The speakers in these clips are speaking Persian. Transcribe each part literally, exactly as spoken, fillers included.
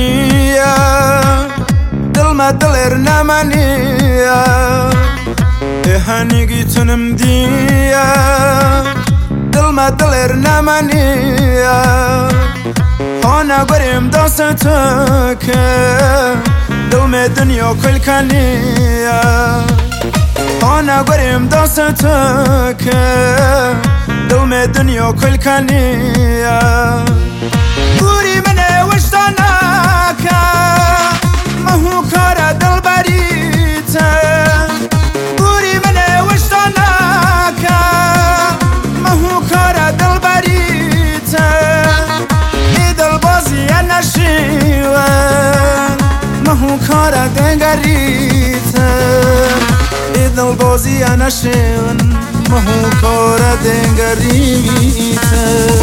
نییە دڵمە دڵێر نامانیە هەنیگی تونم دیە دڵمە دڵێر نامانیە هۆنا گوێرم دەستەکە دڵمێ دنیا کولکانیە هۆنا گوێرم دەستەکە دڵمێ دنیا کولکانیە گوری منێ وشتا ناکە مەهوو کارە دڵبەریتە گوری منێ وشتا ناکە مەهوو کارە دڵبەریتە ئی دڵبازیە نەشیوە مەهوو کارە دەنگەریتە ئی دڵبازیە نەشیون مەهوو کارە دەنگەریتە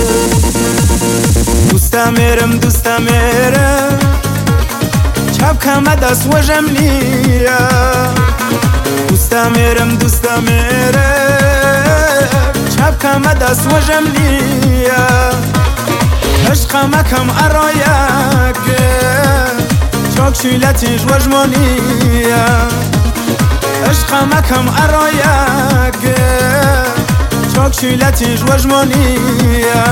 دوستە مێرم دوستە مێرم چاپکەمە دەست وەژەم نییە دوستە مێرم دوستە مێرم چاپکەمە دەست وەژەم نییە عشقەمەکەم ئەڕۆیەکە چۆک شیلەتیش وەژمۆ نییە عشقەمەکەم ئەڕۆیەکە چۆک شیلەتیش وەژمۆ نییە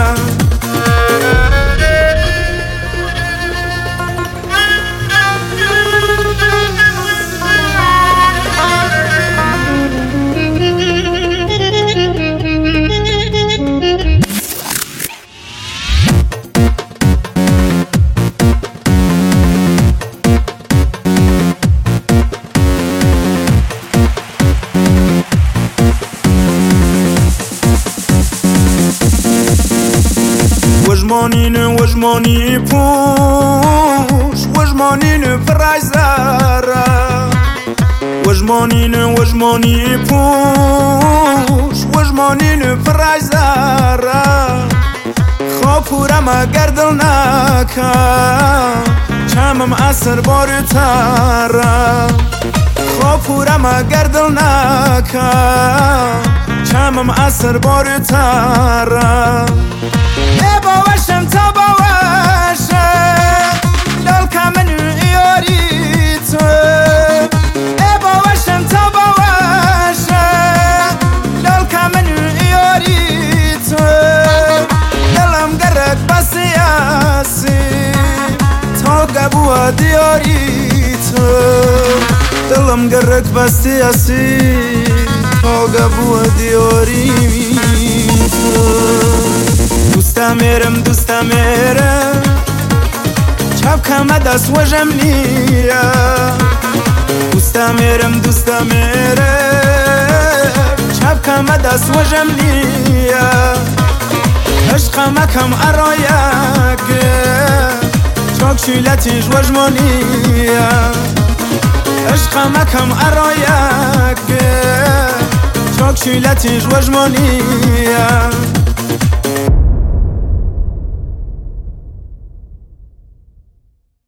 وەژمۆنینە وەژمۆنی پوش وەژمۆنینە پڕای زارە وەژمۆنینە وەژمۆنی پوش وەژمۆنینە پڕای زارە خۆ پورەمە گەردڵ ناکە چامم ئەسەر بۆرتارە خۆ پورەمە گەردڵ ناکە چامم ئەسەر بۆرتارە ێ باوەشم تا باوەشە دڵکە من و ئیۆریتە ێ باوەشم تا باوەشە دڵکە من و ئیۆریتە دڵم گەڕێک بە سیاسی تۆگە بووە دیۆریتە دڵم گەڕێک بە سیاسی تۆگە بووە دیۆریتە دوستە مێرم دوستە مێرم چاپکەمە دەست وەژەم نییە دوستە مێرم دوستە مێرم چاپکەمە دەست وەژەم نییە عشقەمەکەم ئەڕۆیەکە چۆک شیلەتیش وەژمۆ نییە عشقەمەکەم ئەڕۆیەکە چۆک شیلەتیش وەژمۆ نییە